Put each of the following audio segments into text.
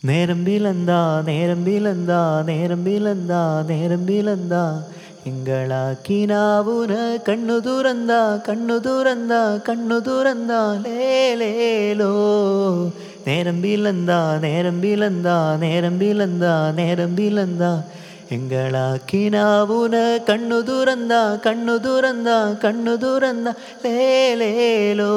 നേരമ്പിലെന്താ നേരമ്പിലെന്താ നേരമ്പിലെന്താ നേരമ്പിലെന്താ എങ്കളാക്കിനാവുന കണ്ണു തുറന്ന കണ്ണു തുറന്ന കണ്ണു തുറന്ന ലേലേലോ നേരമ്പിലെന്താ നേരമ്പിലെന്താ നേരമ്പിലെന്താ നേരമ്പിലെന്താ എങ്കളാക്കിനാവുന കണ്ണു തുറന്ന കണ്ണു തുറന്ന കണ്ണു തുറന്ന ലേലേലോ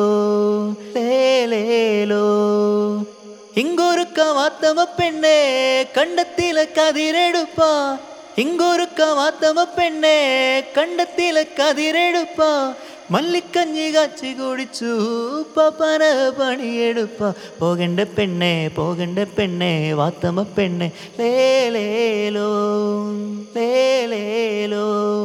ലേലേലോ ഇങ്ങൊരുക്ക മാത്തമ പെണ്ണെ കണ്ടത്തിലെ കതിരെടുപ്പ ഇങ്ങൊരുക്ക മാത്തമ പെണ്ണെ കണ്ടത്തിലെ കതിരെടുപ്പ മല്ലിക്കഞ്ഞി കാച്ചി കുടിച്ചു പപ്പന പണിയെടുപ്പ പോകണ്ട പെണ്ണെ വാത്തമ പെണ്ണെ ലേലേലോ ലേലേലോ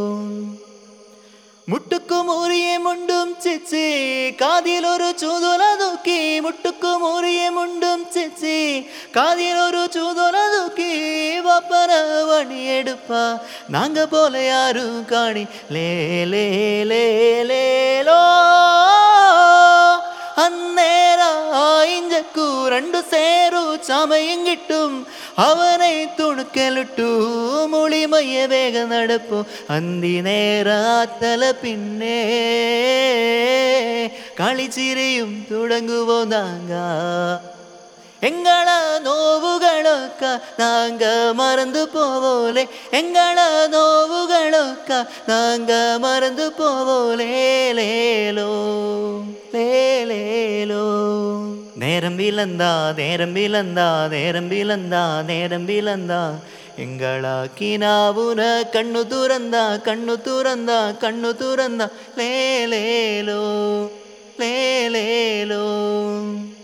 മുട്ടുക്കുമൂറിയെ മുണ്ടും ചേച്ചി കാതിലൊരു ചൂതുല തൂക്കി മുട്ടുക്കുമൂറിയെ മുണ്ടും ചേച്ചി കാതിലൊരു ചൂതുല തൂക്കി വപ്പന പണിയെടുപ്പ നാങ്ക പോലെ ആരും കാണി ലേലേലേലേലോ അന്നേരഞ്ചക്കു രണ്ടു സേരു ചമയും കിട്ടും അവനെ തുണുക്കലിട്ടു മുളിമയ്യ വേഗ നടപ്പു അന്തി നേരാത്തല പിന്നെ കളിച്ചിരിയും തുടങ്ങുവോ നാങ്ക എങ്ങള നോവുകളൊക്ക നാങ്ക മറന്നു പോവോലെ എങ്ങള നോവുകളൊക്ക നാങ്ക മറന്നു പോവോലേ ലേലോ ലേലേലോ നേരമ്പിലെന്താ നേരമ്പിലെന്താ നേരമ്പിലെന്താ നേരമ്പിലെന്താ എങ്കളാക്കിനാവുന കണ്ണു തുറന്ന കണ്ണു തുറന്ന കണ്ണു തുറന്ന ലേലേലോ ലേലേലോ